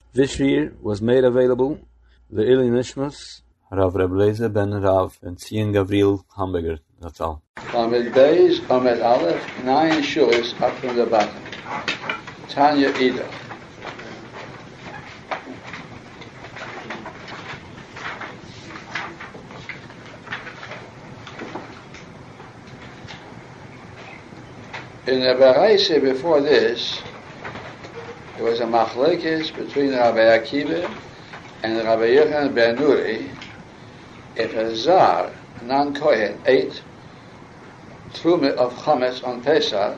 This year was made available the Ili Nishmas Rav Reb Lezer ben Rav and Tzion Gavril Hamburger. That's all. Ahmed Beis, Ahmed Aleph, 9 shuls up from the bottom. Tanya Ida. In the Baraisa before this, there was a machlekes between Rabbi Akiva and Rabbi Yochanan ben Nuri. If a zar, non-kohen, ate truma of chametz on Pesach,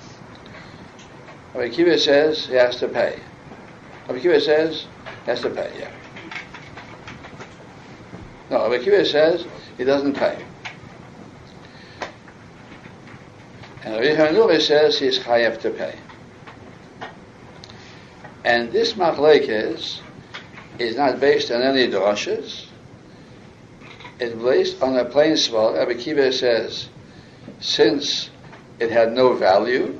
Rabbi Akiva says he has to pay. Rabbi Akiva says he has to pay, yeah. No, Rabbi Akiva says he doesn't pay. And Rabbi Yochanan says he's chayav to pay. And this machlekes is not based on any drashas. It's based on a plain svara. Rabbi Akiva says, since it had no value,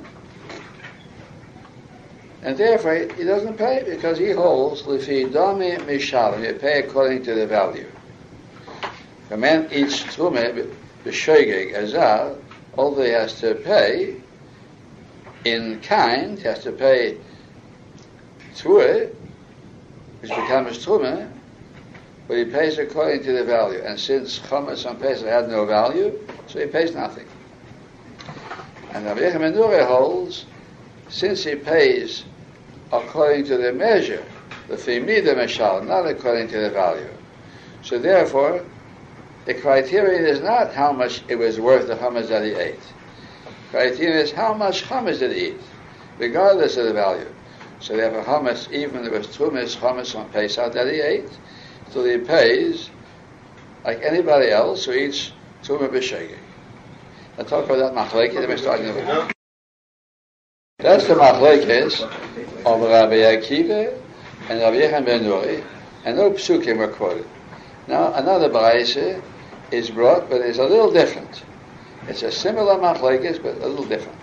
and therefore he doesn't pay because he holds lefi dami mishalim. You pay according to the value. If a man eats truma b'shoigeg azar, although he has to pay in kind, he has to pay trua, which becomes truma, but he pays according to the value. And since chametz on Pesach had no value, so he pays nothing. And Rabbi Yochanan ben Nuri holds, since he pays according to the measure, the fimida meshal, not according to the value. So therefore, the criterion is not how much it was worth the chametz that he ate. The criterion is how much chametz did he eat, regardless of the value. So therefore, chametz, even if it was trumas chametz on Pesach that he ate, so he pays like anybody else who eats truma b'shegeg. I'll talk about that machlekes. That's the machlekes of Rabbi Akiva and Rabbi Yochanan ben Nuri, and no psukim were quoted. Now another baraisa is brought, but it's a little different. It's a similar machlekes, but a little different.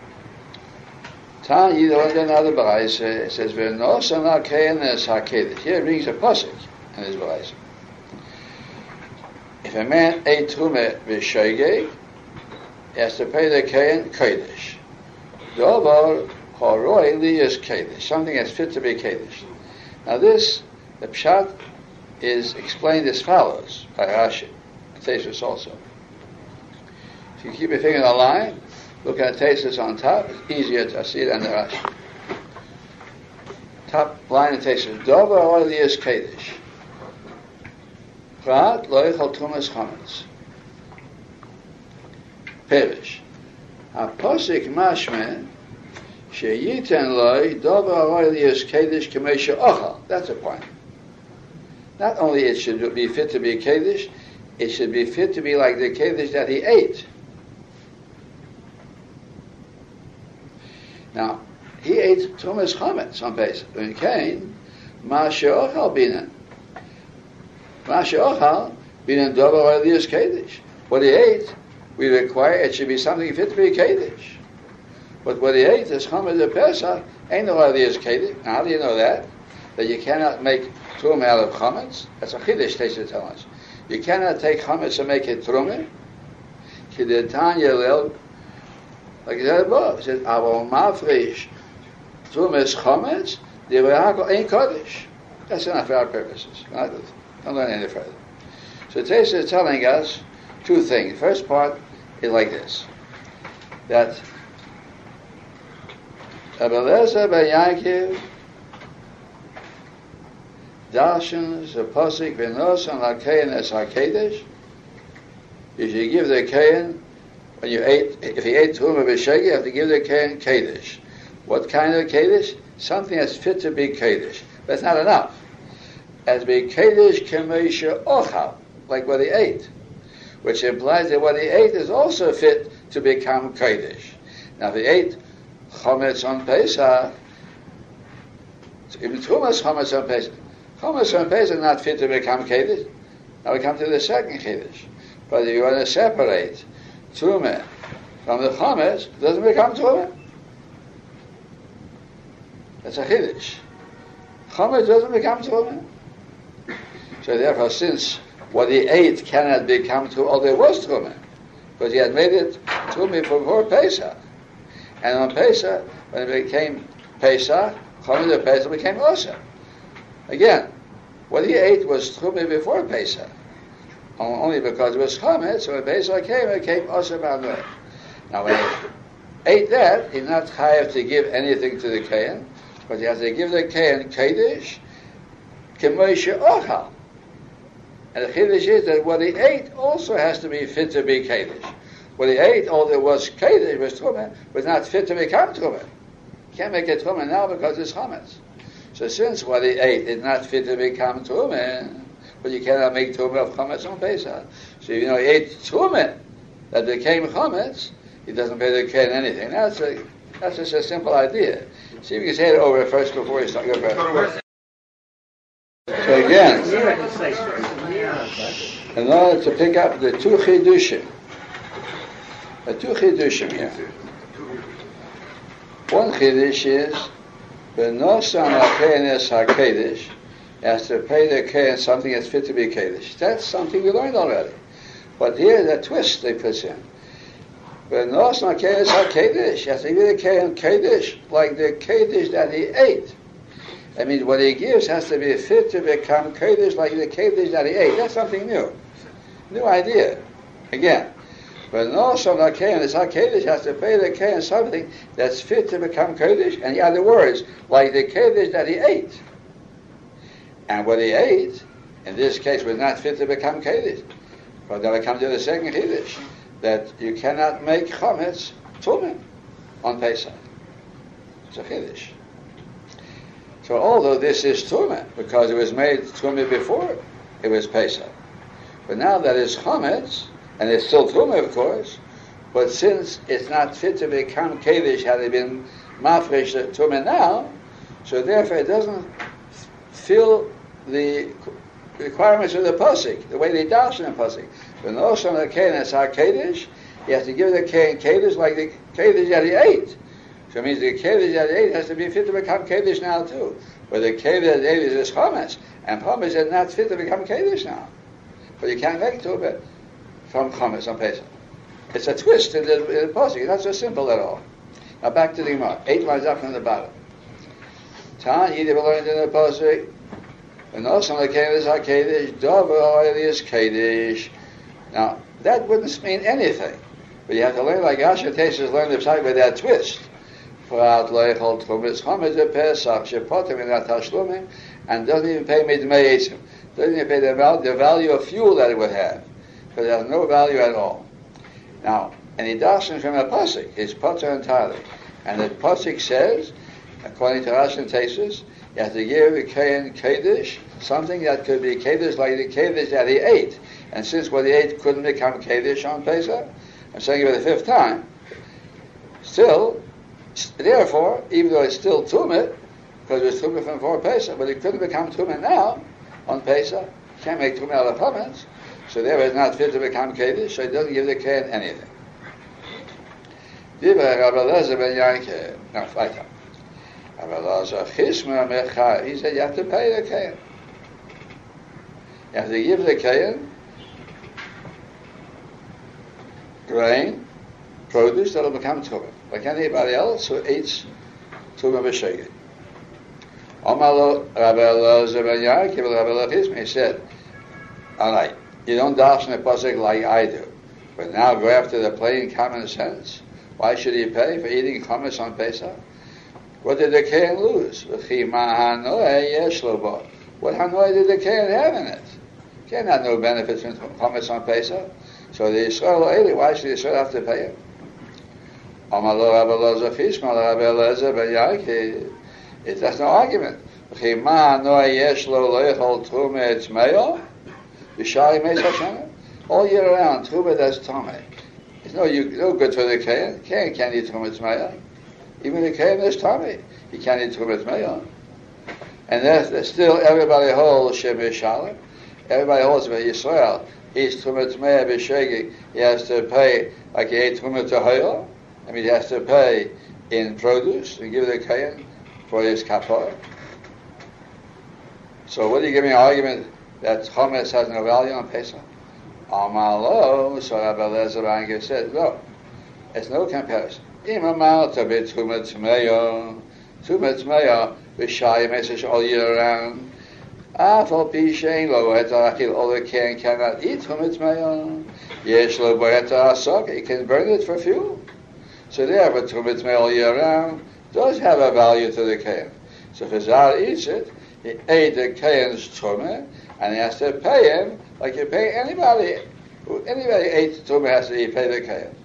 Tan Yidon another baraisa, it says v'nosan al-kayin es hakedesh. Here it brings a pasuk in his baraisa. If a man ate truma b'shogeg, he has to pay the kayin kodesh. Dovar haroi li is kodesh, something that's fit to be kodesh. Now this, the pshat, is explained as follows by Rashi. Tesis also. If you keep your finger on the line, look at Tesis on top. It's easier to see it than the Rashi. Top line of Tesis. Dovar haroi li is kodesh. Prat lo yichal trumas chametz. Perish. Aposik mashme sheyiten loy dovar haroi li is kodesh k'mei she'ochal. That's the point. Not only it should be fit to be Kaddish, it should be fit to be like the Kaddish that he ate. Now, he ate Tumas Chametz on Pesach. When he came, Ma she'ochal binan. Ma she'ochal binan dovar haroi Kaddish. What he ate, we require it should be something fit to be Kaddish. But what he ate is Chametz of Pesach, ain't no haroi Kaddish. Now, how do you know that? That you cannot make truma out of chametz? That's a chiddush, they should tell us. You cannot take chametz and make it truma. Like I said above, it says, "Avol mafresh trumas chametz divrahakol ein kodesh." That's enough for our purposes. Don't learn any further. So Tesa is telling us two things. The first part is like this: that Rabbi Eliezer ben Yaakov darshans the pasuk v'nosan al-kayin es hakedesh. You should give the kayin when you ate. If he ate truma b'shegeg, you have to give the kayin kadesh. What kind of kadesh? Something that's fit to be kadesh. But it's not enough. As to be kadesh k'mei she'ochal, like what he ate, which implies that what he ate is also fit to become kadesh. Now, if he ate chametz on Pesach, even trumas chametz on Pesach. Chametz on Pesach is not fit to become Kaddish. Now we come to the second Kaddish. But if you want to separate Truma from the Chametz, it doesn't become Truma. That's a Kaddish. chametz doesn't become truma. So therefore, since what he ate cannot become truma, although it was truma, because he had made it truma before Pesach, and on Pesach, when it became Pesach, chametz of Pesach became osher. Again, what he ate was truma before Pesach, only because it was chametz. So when Pesach came, it became osher b'anoi. Now, when he ate that, he's not chayav to give anything to the kohen, but he has to give the kohen kodesh k'moshe ochal. And the chiddush is that what he ate also has to be fit to be kodesh. What he ate, although it was kodesh, was truma, was not fit to become truma. You can't make it truma now because it's chametz. So since what he ate is not fit to become truma, but you cannot make truma of chametz on Pesach. So he ate truma that became chametz, he doesn't pay the kohen anything. That's just a simple idea. See if you can say it over first before you start. So again, in order to pick up the two chidushim here. One chidush is b'nosan hakenes hakedesh, has to pay the kohen something that's fit to be kedesh. That's something we learned already. But here the twist they put in. But no, it's not Kedesh HaKedesh. You have to give the Kohen Kedesh like the Kedesh that he ate. I mean, what he gives has to be fit to become Kedesh like the Kedesh that he ate. That's something new. New idea. Again. But no, so the Kohen HaKedesh has to pay the Kohen something that's fit to become Kedesh. And in other words, like the Kedesh that he ate. And what he ate, in this case, was not fit to become Kedesh. But then we come to the second Kedesh, that you cannot make chametz tumim on Pesach. It's a chiddush. So although this is tumim, because it was made tumim before it was Pesach, but now that it's chametz, and it's still tumim, of course, but since it's not fit to become kedesh had it been mafresh tumim now, so therefore it doesn't fill the requirements of the pasuk, the way they darshan in pasuk. When also the kohen is kedesh, you have to give the kohen kedesh like the kedesh that he ate. So it means the kedesh that he ate has to be fit to become kedesh now too. But the kedesh that he ate is chametz, and chametz is not fit to become kedesh now. But you can't make tubah from chametz on Pesach. It's a twist in the pasuk. It's not so simple at all. Now back to the Gemara. 8 lines up from the bottom. Tan Yidib learned in the pasuk. And also the kohen is kedesh, davar is kedesh. Now, that wouldn't mean anything. But you have to learn like Asher Tesis learned the Pshat with that twist. And doesn't even pay midmei esim. Doesn't even pay the value of fuel that it would have. Because it has no value at all. Now, and he dashes from a pasuk. It's potter entirely. And the pasuk says, according to Asher Tesis, you have to give the kohen kedesh something that could be kedesh like the kedesh that he ate. And since what he ate couldn't become kedesh on Pesach, I'm saying it for the 5th time. Still, therefore, even though it's still tumah, because it was tumah from before Pesach, but it couldn't become tumah now on Pesach. Can't make tumah out of chametz, so therefore it's not fit to become kedesh. So it doesn't give the kohen anything. Divrei Rabbi Eliezer ben Yaakov. No, weiter. Rabbi Eliezer Chisma Mechai. He said you have to pay the kohen. You have to give the kohen grain, produce that will become tumah, like anybody else who eats tumah b'shegeg. Omalo Rabbi Eliezer ben Yaakov, Rabbi Eliezer, he said, all right, you don't darshan a pasuk like I do, but now go after the plain common sense. Why should he pay for eating chametz on Pesach? What did the kohen lose? What hanoi did the kohen have in it? Kohen had no benefits from chametz on Pesach. So the Yisrael ate it. Why should the Yisrael have to pay him? That's no argument. All year round, Truma does Tomei. It's no good for the Kohen. Kohen can't eat Truma Tzmeya. Even the Kohen is Tomei. He can't eat Truma Tzmeya. And there's still everybody holds Shem Yishalem. Everybody holds that Yisrael eats Truma Tzmeya b'shegeg. He has to pay like he ate Truma Tahayah. I mean, he has to pay in produce and give the Kohen for his kapor. So what do you give me an argument that Chometz has no value on Pesach? Amalo, so Rabbi Eliezer Ranke said, no, it's no comparison. Imamalta b'Truma Tmeya, Truma Tmeya, b'Shayim Esesh all year round. Afal Pishain lo Bohetar Achil, all the cannot eat Truma Tmeya. Yesh lo Bohetar Asok, he can burn it for fuel. So therefore, Truma Tmeya all year round does have a value to the Kayan. So if a Zar eats it, he ate the Kayan's Truma, and he has to pay him like you pay anybody. Anybody ate Truma has to pay the Kayan.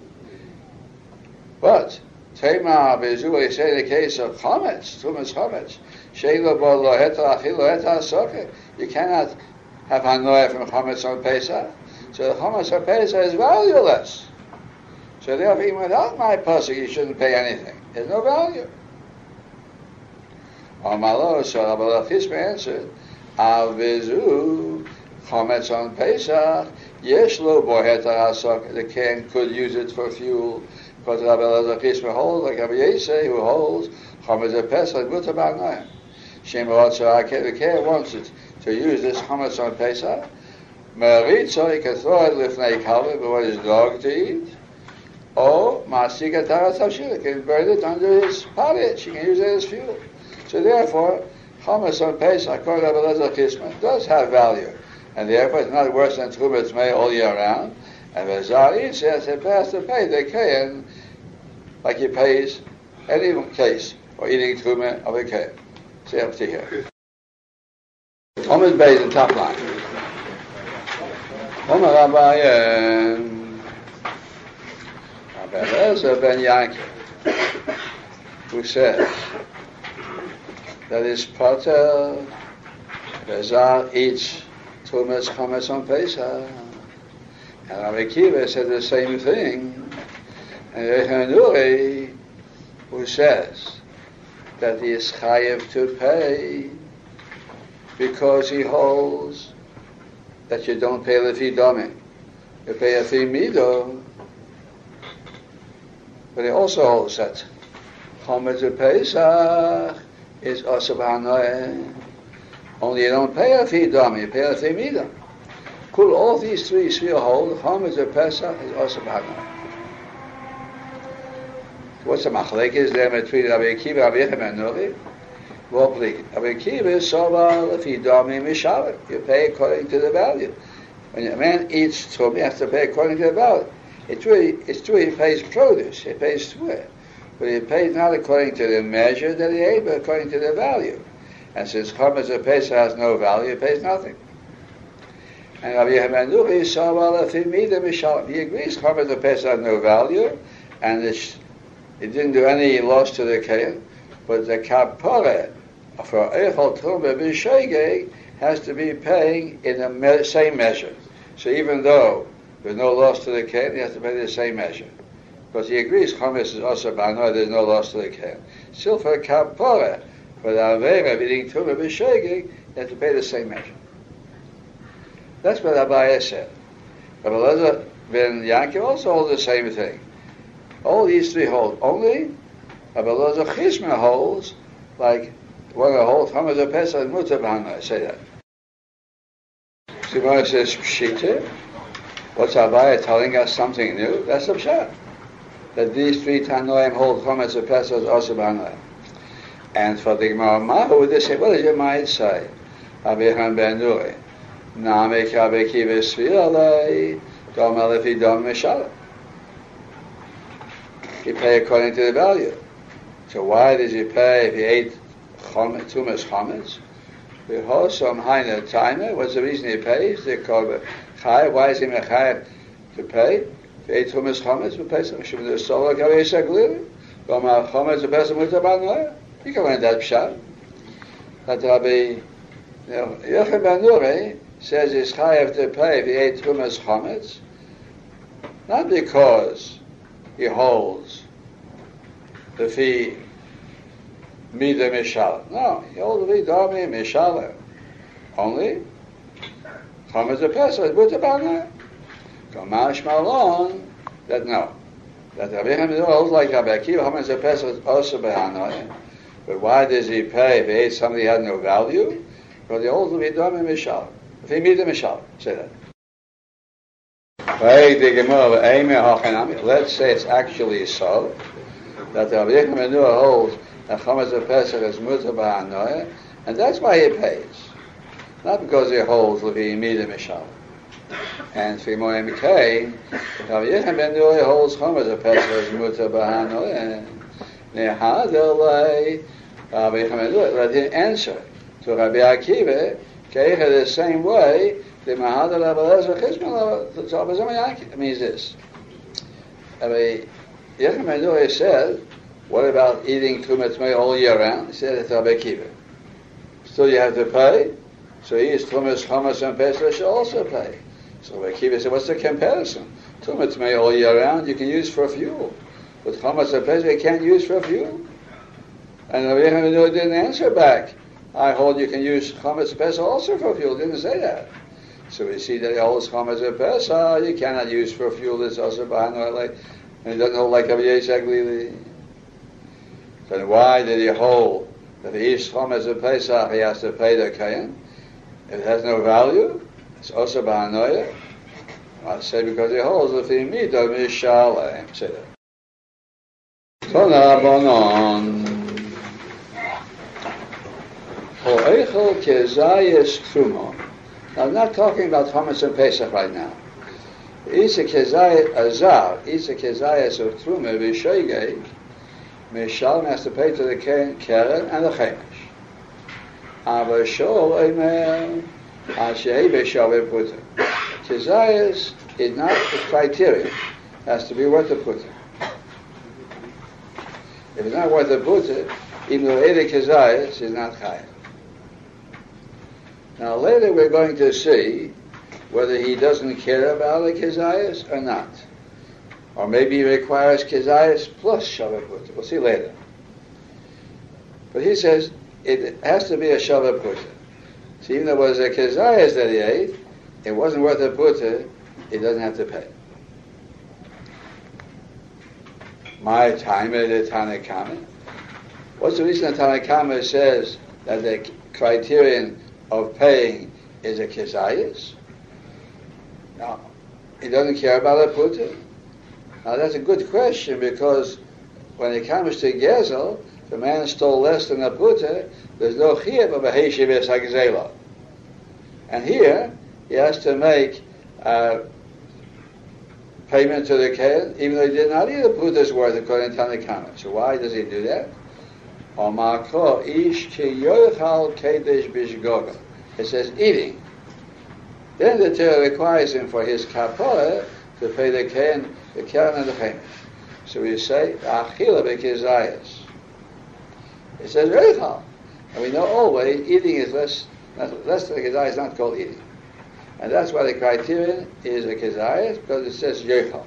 But Tema Bezu, they say in the case of Chometz, Truma's Chometz, Sheila Bo Lo Hetar Achil Lo Hetar Soker, you cannot have Hanoah from Chometz on Pesach. So the Chometz on Pesach is valueless. So therefore, even without my pasuk, you shouldn't pay anything. There's no value. Amalo, so Rabbi Lachisma answered, Al Bezu, Chometz on Pesach, Yesh Lo Bo Hetar Soker, the can could use it for fuel. Because Rabbi Elazar holds, like Rabbi Yisei, who holds, Chometz of Pesach, Mutar B'Hanoim. Shem B'Hotzah, the Keh wants it to use this Chometz on Pesach. Me'aritzo, he can throw it Lifnei Kalvah, but what his dog to eat. Or, Ma'asika Taras Havshil, he can burn it under his pottage, he can use it as fuel. So therefore, Chometz on Pesach, according to Rabbi Elazar does have value. And therefore, it's not worse than Truma Tmei all year round. And the Zar eats it, it has to pay the Kayan like he pays any case for eating Truma of a Kayan. See up to here. Chometz Beis in top line. Omer Rabbi Eliezer ben Yankov, who says that his pater, the Zar eats Truma's Chometz on Pesach. And Rabbi Akiva said the same thing. And Rechanuri, who says that he is chayev to pay because he holds that you don't pay lefi domim, you pay a lefi mido. But he also holds that Chometz Pesach is also b'hanoah. Only you don't pay a lefi domim, you pay a lefi mido. Cool, all these three hold, Chometz Pesach is also b'hanoah. What's the machlekes there between Rabbi Akiva and Rabbi Yechim and Nuri? Well, please, Rabbi Akiva is soval lefi domim mishavet. You pay according to the value. When a man eats truma, he has to pay according to the value. It's true he pays produce, he pays truma, but he pays not according to the measure that he ate, but according to the value. And since Chometz Pesach has no value, he pays nothing. And Rabbi Yechim Nuri soval lefi midah mishavet. He agrees Chometz Pesach has no value, and it didn't do any loss to the Kayan, but the kapara for Eichel Truma B'Shegeg has to be paying in the same measure. So even though there's no loss to the Kayan, he has to pay the same measure. Because he agrees Chometz is also b'hanoah, there's no loss to the Kayan. Still for kapara, for the Avera of eating Truma B'Shegeg, you have to pay the same measure. That's what Abaye said. Rabbi Eliezer ben Yankov also holds the same thing. All these three hold. Only Rabbi Elazar Chizma holds, like one that holds Chometz Pesach and Mutar B'Hanoah. I say that. Simon says Pshita. What's Abaye telling us something new? That's the Pshat. That these three Tanoim hold Chometz Pesach also B'Hanoah. And for the Gemara Mahu, they say, what does your mind say? Rabbi Yechim ben Nuri. Na'amei Rabbi Akiva Sviralei Dom Alefi Dom Meshalah. He pay according to the value. So why does he pay if he ate Tumas Chometz? Some Haina Taima. What's the reason he pays? They call it Chayav. Why is he Mechayav to pay? If he ate Tumas Chometz, we pay some Shem the Solar Kaveh Saglili. Gomar Chometz the Pesach Mutar B'Hanoah. You can learn that pshat. That Rabbi Yechim ben Nuri says he's Chayav to pay if he ate Tumas Chometz, not because he holds the fee midah mishalah. No, he holds the fee dami mishalah. Only Chometz Pesach is Mutar B'Hanoah. Kamash Malon that no. That Rabbi Yechim holds like Rabbi Akiva, Chometz Pesach is also B'Hanoah. But why does he pay if he ate something that had no value? because the holds Levi Dami Mishal. If he meet the Mishal, say that. Let's say it's actually so that the Rabbi Yechon ben Nua holds that Chametz Pesach is mutar b'hanoya, and that's why he pays, not because he holds Levi Mida Mishal. And Fimoy Mikay, Rabbi Yechon ben Nua holds Chametz Pesach is mutar b'hanoya. Nehadalei Rabbi Yechon ben Nua let him answer to Rabbi Akiva, the same way. The Mahadal Abelezer Chizman means this. Rabbi Yechon ben Nua said, what about eating Tumat Mei all year round? He said it's Rabbi Akiva. Still you have to pay. So he eats Tumas, Chametz, and Pesach should also pay. So Rabbi Akiva said, what's the comparison? Tumat Mei all year round you can use for fuel. But Chametz and Pesach you can't use for fuel. And Rabbi Yechon ben Nua didn't answer back. I hold you can use Chametz and Pesach also for fuel. Didn't say that. So we see that he holds Chametz and Pesach you cannot use for fuel. That's also behind the light. And he doesn't hold like Rabbi Yitzchak Lili. So then why did he hold that if he eats Chametz and Pesach he has to pay the Kayan? If it has no value, it's also Bahanoya. I say because he holds the Fimido Mishalem. Say that. Tonabonon. Oechel Kezayis Trumon. Now, I'm not talking about Chametz and Pesach right now. It's a Kezayis Azar. It's a Kezayis of Trumah V'Shoigeg. Mishalem has to pay to the Keren and the Chemesh. Aber Shol Eimer Ashei B'Shaveh Puter. Kezayis is not the criterion. It has to be worth the Puter. If it's not worth the Puter, even though Ede Kezayis is not Chayav. Now later we're going to see whether he doesn't care about the Kezayis or not. Or maybe he requires Kezayis plus Shaveh Puter. We'll see later. But he says it has to be a Shaveh Puter. So even though it was a Kezayis that he ate, it wasn't worth a Puter, he doesn't have to pay. My time at the Tanakhama. What's the reason the Tanakhama says that the criterion of paying is a Kezayis? Now, he doesn't care about a Puter. Now that's a good question because when it comes to Gezel, if a man stole less than a Puter, there's no Chiyuv of a Heshiv Hagzela. And here, he has to make payment to the Kayan, even though he did not eat a Puter's worth according to Tanakhama. So why does he do that? It says eating. Then the Torah requires him for his kapara to pay the Keren and the Chemesh. So we say achila bekezayis. It says reichal, and we know always eating is less than a kezayis is not called eating, and that's why the criterion is a kezayis because it says reichal.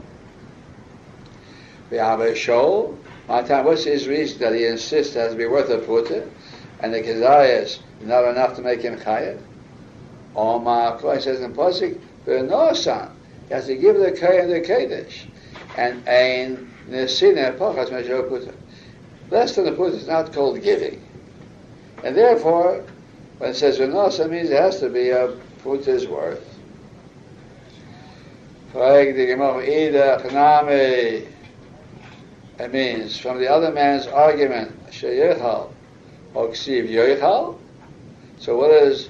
We have a show. What's his reason that he insists it has to be worth a puter, and the kezayis is not enough to make him chayav? He says in Pasuk, "V'nosan," he has to give the Kayan the Kedesh, and ein nesina pachas measure puter. Less than a puter is not called giving, and therefore, when it says "v'nosan," means it has to be a puter's worth. It means from the other man's argument, sheyechal or ksiv yochal. So what does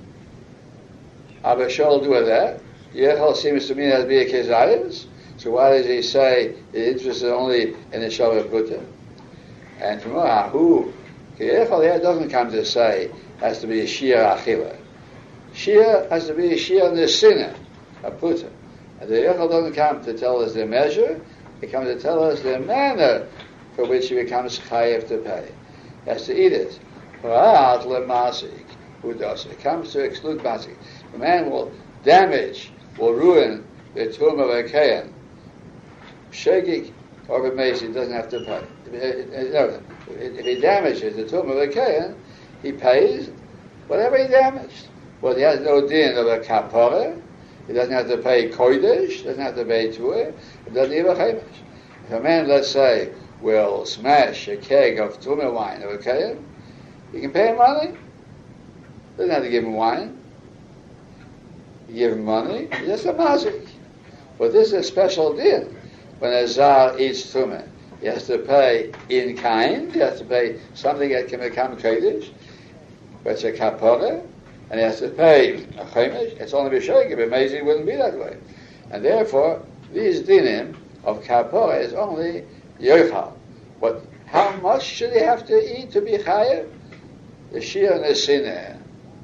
Abba Shaul do with that? Yechal seems to me it has to be a kezayis. So why does he say the interest is only in the Shaveh Puter? And from who? Yechal there doesn't come to say has to be a shia achila. Shia has to be a shia nesina, a puter. And the Yechal doesn't come to tell us the measure. It comes to tell us the manner for which he becomes chayiv to pay. He has to eat it. Prat lemasik, who does it? It comes to exclude masik. The man will damage, will ruin the tomb of a kayan. Shegig or b'meisi doesn't have to pay. If he damages the tomb of a kayan, he pays whatever he damaged. Well, he has no din of a kapara. He doesn't have to pay kodesh, doesn't have to pay tuah, it doesn't even chemesh. If a man, let's say, will smash a keg of tumah wine of a kayan, you can pay him money. Doesn't have to give him wine. You give him money. Just a mazik. But this is a special din. When a zar eats truma, he has to pay in kind. He has to pay something that can become kodesh. But it's a kapara, and he has to pay a chemesh. It's only b'shogeg. But amazing it wouldn't be that way. And therefore, these dinim of kapara is only yochal. But how much should he have to eat to be chayav? The shir nesineh.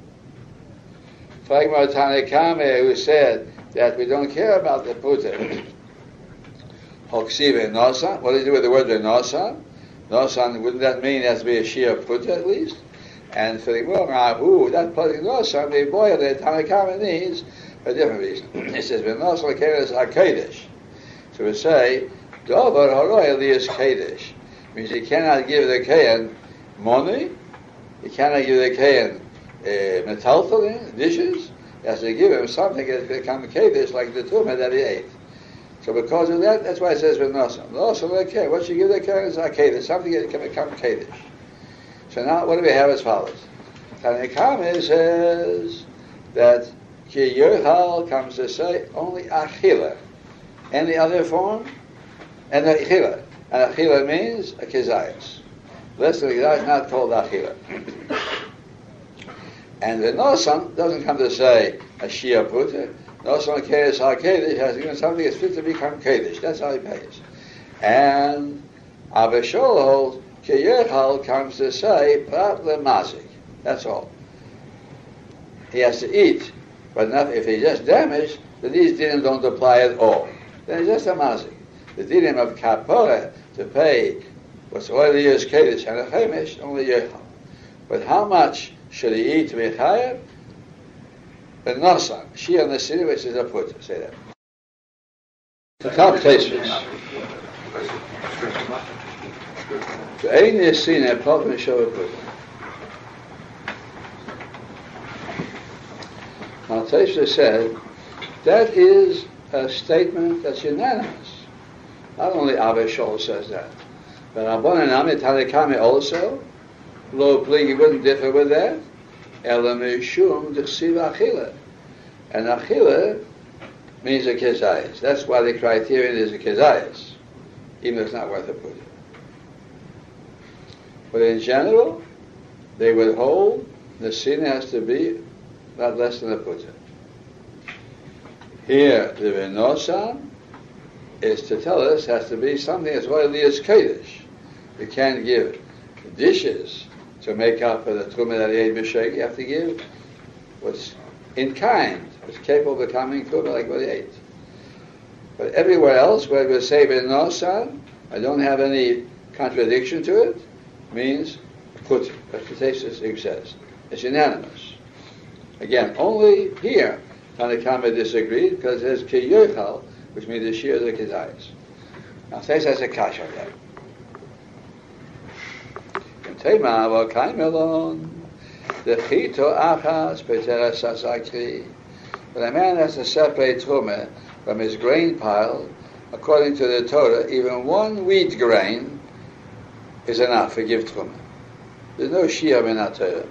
Fragma Tanakame, who said that we don't care about the puter. Hoksiv nosan. What do you do with the word nosan? Nosan, wouldn't that mean it has to be a shir puter at least? And for the Rahu, that putting nosan, the boy of the Tanakame needs a different reason. It says, "V'nosan keres hakedesh." So we say, "Dover haroy lias kedesh," means you cannot give the kayan money, you cannot give the kayan metaltalin dishes. You have to give him something that become kedesh, like the tumah that he ate. So because of that, that's why it says v'nosan. Nosan okay. What you give the kayan is hakedesh, something that can become kedesh. So now, what do we have as follows? Tanakame says that Ki Yochal comes to say only Achila. Any other form? And Achila. And Achila means a Kezayas. Less than a Kezayas, not called Achila. And the Nosan doesn't come to say a Shia Puta. Nosan Kedesh HaKedesh has given something that's fit to become Kedesh. That's how he pays. And Abba Shol holds Ki Yochal comes to say Prat Lemazik. That's all. He has to eat. But not, if he's just damaged, then these dinim don't apply at all. Then it's just a mazik. The dinim of kapora to pay what's oily as kedesh and a chemesh, only yochal. But how much should he eat to be chayav? But nosan, she on the city, which is a put. Say that. The top tastes. So ain't this seen a pop and show a put. Now, Tosha said that is a statement that's unanimous. Not only Abba Shol says that, but Rabban and Amit Tanakame also, Lo Pligi wouldn't differ with that. Elam Mishum D'Chsiv Achila. And Achila means a Kezayas. That's why the criterion is a Kezayas, even though it's not worth a put. But in general, they would hold the sin has to be not less than a putter. Here, the Venosan is to tell us has to be something as widely as Kaddish. You can't give dishes to make up for the Truma that he ate b'shegeg. You have to give what's in kind, what's capable of becoming Truma like what he ate. But everywhere else, where we say Venosan, I don't have any contradiction to it, means putter. That's what the Tosha says. It's unanimous. Again, only here Tanakama disagreed because there's Ki Yochal, which means the Shir of the Kezayas. Now, Tosha has a kash on that. Tema v'kaim elon dechito achas peteres sasakri. But a man has to separate truma from his grain pile. According to the Torah, even one wheat grain is enough for give truma. There's no shir in that Torah.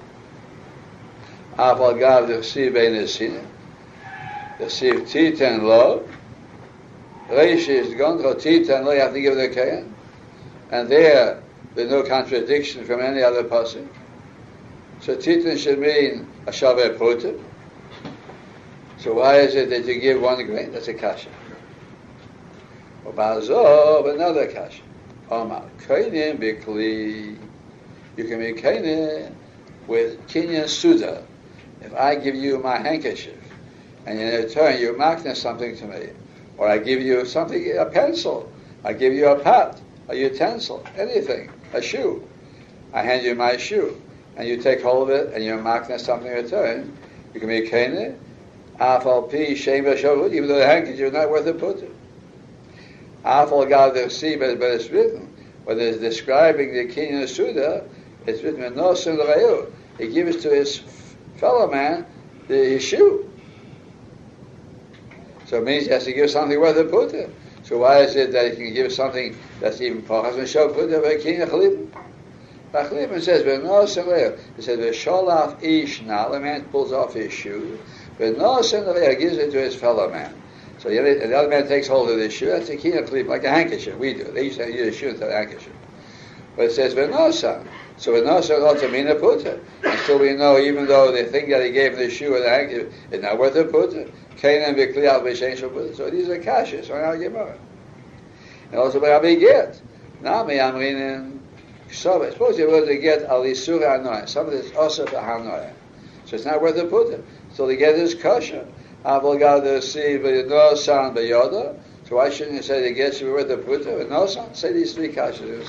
Aval gav d'chsiv bein esina, d'chsiv titen lo, reish is gondro titen lo, you have to give the kayan. And there's no contradiction from any other person. So titen should mean a shaveh protein. So why is it that you give one grain? That's a kasha. Or ba'azov, another kasha. Omar, kainim bikli. You can be kainim with kinyan suda. If I give you my handkerchief, and in return you mark something to me, or I give you something, a pencil, I give you a pot, a utensil, anything, a shoe, I hand you my shoe, and you take hold of it, and you're marking something in return, you can be kene, afal pi shem v'shavut, even though the handkerchief is not worth a putter. Afal gav d'chsiv, but it's written, when it's describing the kinyan suda, it's written, no sin l'rayu. He gives to his fellow man his shoe. So it means he has to give something worth a putter. So why is it that he can give something that's even pachas and show putter by king chalipin? Bachlibin says, it says, V'sholaf ish now, the man pulls off his shoe, V'nosen gives it to his fellow man. So the other man takes hold of this shoe, that's a kina klib, like a handkerchief, we do. They used to use a shoe instead of a handkerchief. But it says, V'nosen. So V'nosen ought to mean a puta. And so we know, even though the thing that he gave the shoe or the handkerchief is not worth a puta, Canaan v'kliyal v'shein shel puta. So these are kashas on our Gemara. And also by Rabbi Get. Nami amrinin ksova. Suppose you were to get al isur hanoah. Something that's also for hanoah. So it's not worth a puta. So the get is kosher. Aval gad the see v'nosan v'yoda. So why shouldn't you say the get should be worth a puta? V'nosan? Say these three kashas.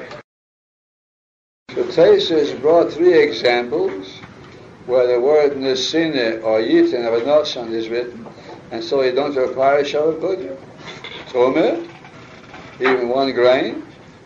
So Taisus brought three examples where the word nesine or yitin of a nosan is written, and so you don't require a shavuot puta. Tumer, even 1 grain,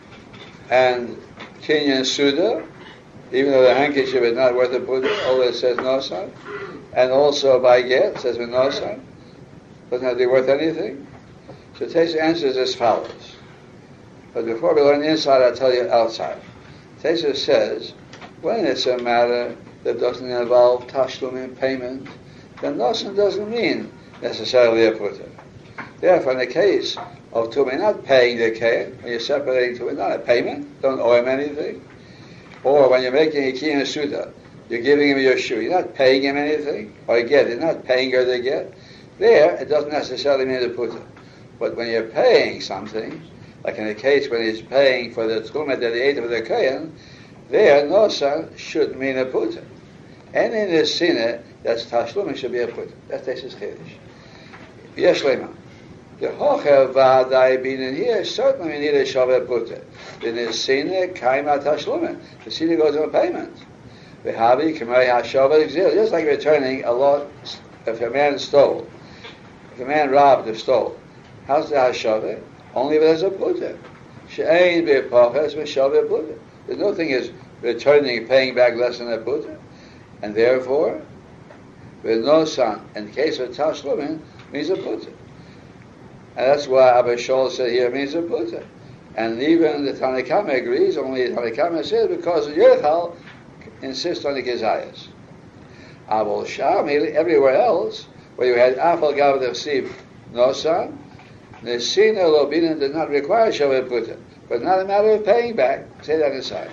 and kinyan suda, even though the handkerchief is not worth a puta, although it says nosan, and also by get, it says with nosan, doesn't have to be worth anything. So Taisus answers as follows. But before we learn inside, I'll tell you outside. Taisus says, when it's a matter that doesn't involve tashlum in payment, then nosan doesn't mean necessarily a puta. Therefore, in the case of tumah not paying the kain, when you're separating tumah, not a payment, don't owe him anything, or when you're making a kiyun suda, you're giving him your shoe, you're not paying him anything, or you get, you're not paying her to get, there, it doesn't necessarily mean a puta. But when you're paying something, like in the case when he's paying for the tumah that he ate of the kain, there, nosan should mean a puta. And in the sinner, that's tashlum, it should be a puta. That's Taisus Chiddush. Yesh lema. The hocher v'adai bin in here, certainly we need a shavuot puta. In the sinner, kaima tashlum. The sinner goes on payment. V'havi k'mei hashavuot exil. Just like returning a lot, if a man stole, if a man robbed or stole, how's the hashavuot? Only if there's a puta. She'ein b'poches v'shavuot puta. There's no thing as returning, paying back less than a puta. And therefore, with no son, in the case of tashlumin, means a puta. And that's why Abba Shaul said here means a puta. And even the Tanna Kama agrees, only the Tanna Kama says because the Yerchal insists on the Kezayas. Abel Sham, everywhere else, where you had Afal Gav the Siv no son, the Sina Lobinin did not require Shavuot puta, but not a matter of paying back. Say that aside.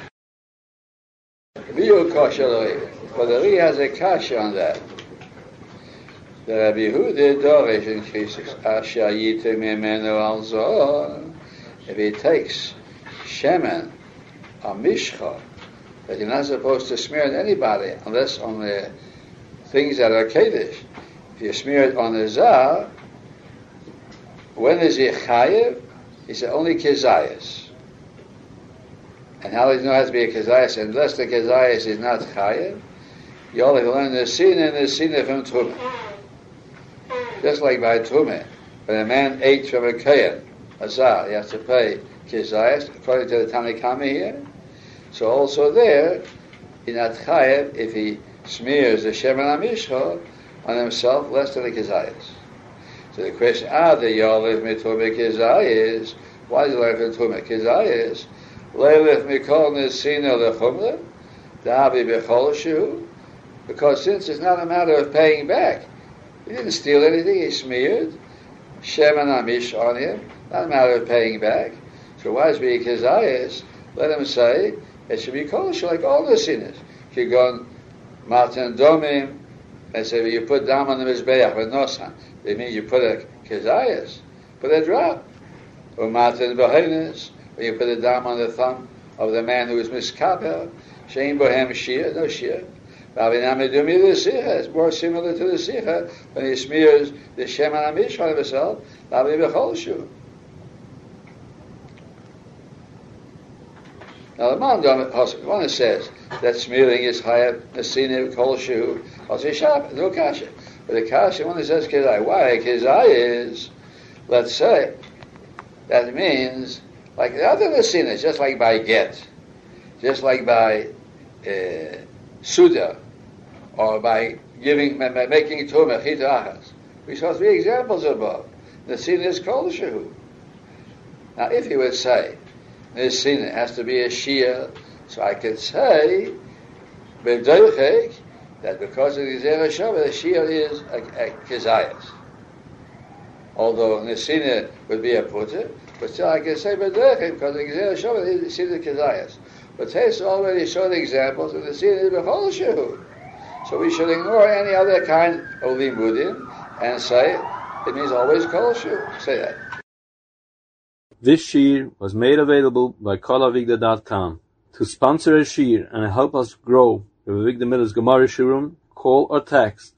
Viu kosher. But the Ri has a kasha on that. The Rabbi Yehuda Dorish in cases Asher Yitem Yemenu Al Zohar. If he takes shemen or mishcha, that you're not supposed to smear on anybody unless on the things that are Kaddish. If you smear it on the Zah, when is he chayiv? He said only kezayis. And how does he know it has to be a kezayis? Unless the kezayis is not chayiv, you only learn the sin and the sin from Trumah. Just like by Trumah, when a man ate from a kayan, a zah, he has to pay kezayis, according to the Tanna Kama here. So also there, he's not chayiv if he smears the shemen hamishcha on himself less than the kezayis. So the question, the Yolif Mitumah Kezayis, why is it like Mitumah Kezayis? Leilif Mikol Nesina Lechumla, Davi Bechol Shu, because since it's not a matter of paying back, he didn't steal anything, he smeared Shemen Amish on him, not a matter of paying back. So why is it Kezayis? Let him say, it should be Kol Shu like all the sinners. Kigon Matan Domim, and say, you put dam on the Mizbeach with Nosan. They mean you put a kezayas, put a drop. Or matin b'heinis, or you put a dam on the thumb of the man who is miskabel. Shein bohem shir, no shir. B'avinamidumi the sicha, it's more similar to the sicha when he smears the shemen hamish on himself. B'avi b'chol shu. Now the one says that smearing is chayav nesina b'chol shu. I'll say shab, no kasha. But the kasha one says kezai. Why? Kezai is, let's say, that means like the other nesinas, just like by get, just like by suda, or by giving, making tumah chita achas. We saw 3 examples above. Nesina is kol shehu. Now, if you would say nesina has to be a shia So I can say, that because of the Gezerah Shabbat, the Shir is a Kezayas. Although Nesina would be a Putter, but still I can say, because of the Gezerah Shabbat, the Shir is Kezayas. But Tes already showed examples of the Nesina is Bechol Shehu. So we should ignore any other kind of Limudim and say, it means always Kol Shehu. Say that. This shir was made available by kolavigda.com. To sponsor a shir and help us grow the Avigdor Miller's Gemara Shiurim, call or text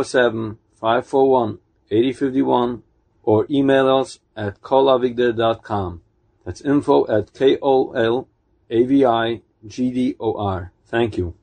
347-541-8051 or email us at kolavigda.com. That's info@kolavigdor. Thank you.